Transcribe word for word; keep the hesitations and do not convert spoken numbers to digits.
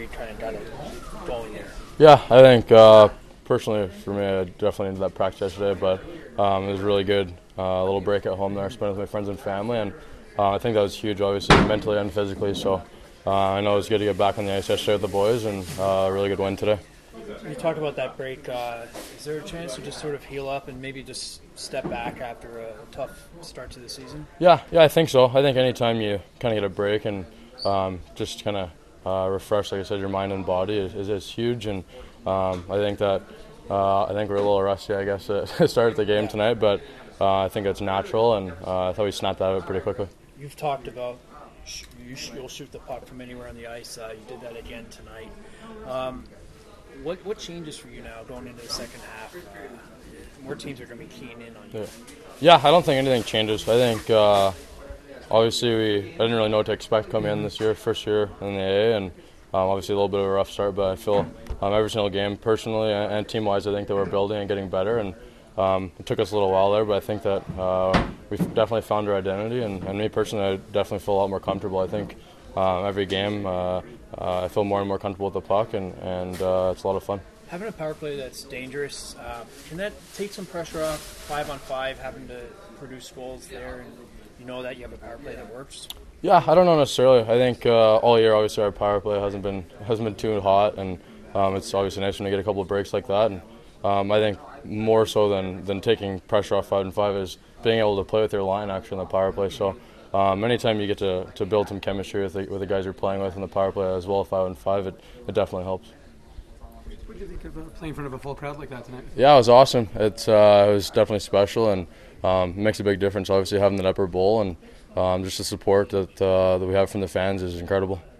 you kind of got it going there? Yeah, I think uh, personally for me, I definitely into that practice yesterday, but um, it was really good. Uh, a little break at home there, spent with my friends and family, and uh, I think that was huge, obviously, mentally and physically. So uh, I know it was good to get back on the ice yesterday with the boys, and uh, a really good win today. You talked about that break. Uh, is there a chance to just sort of heal up and maybe just step back after a tough start to the season? Yeah, yeah, I think so. I think anytime you kind of get a break and um, just kind of uh, refresh, like I said, your mind and body is, is, is huge. And um, I think that uh, I think we're a little rusty, I guess, to start the game tonight, but uh, I think it's natural, and uh, I thought we snapped that out pretty quickly. You've talked about sh- you sh- you'll shoot the puck from anywhere on the ice. Uh, you did that again tonight. Um, What what changes for you now going into the second half? Uh, more teams are going to be keying in on you. Yeah. yeah, I don't think anything changes. I think uh, obviously we I didn't really know what to expect coming in this year, first year in the A A, and um, obviously a little bit of a rough start. But I feel um, every single game, personally and, and team-wise, I think that we're building and getting better. And um, it took us a little while there, but I think that uh, we've definitely found our identity. And, and me personally, I definitely feel a lot more comfortable. I think um, every game. Uh, Uh, I feel more and more comfortable with the puck, and, and uh, it's a lot of fun. Having a power play that's dangerous, uh, can that take some pressure off five on five, having to produce goals there, and you know that you have a power play that works? Yeah, I don't know necessarily. I think uh, all year, obviously, our power play hasn't been hasn't been too hot, and um, it's obviously nice when you get a couple of breaks like that. And um, I think more so than, than taking pressure off five and five is being able to play with your line actually in the power play. So. Um, anytime you get to, to build some chemistry with the, with the guys you're playing with in the power play as well, five and five, it, it definitely helps. What did you think of uh, playing in front of a full crowd like that tonight? Yeah, it was awesome. It's uh, it was definitely special, and um, it makes a big difference. Obviously, having that upper bowl and um, just the support that uh, that we have from the fans is incredible.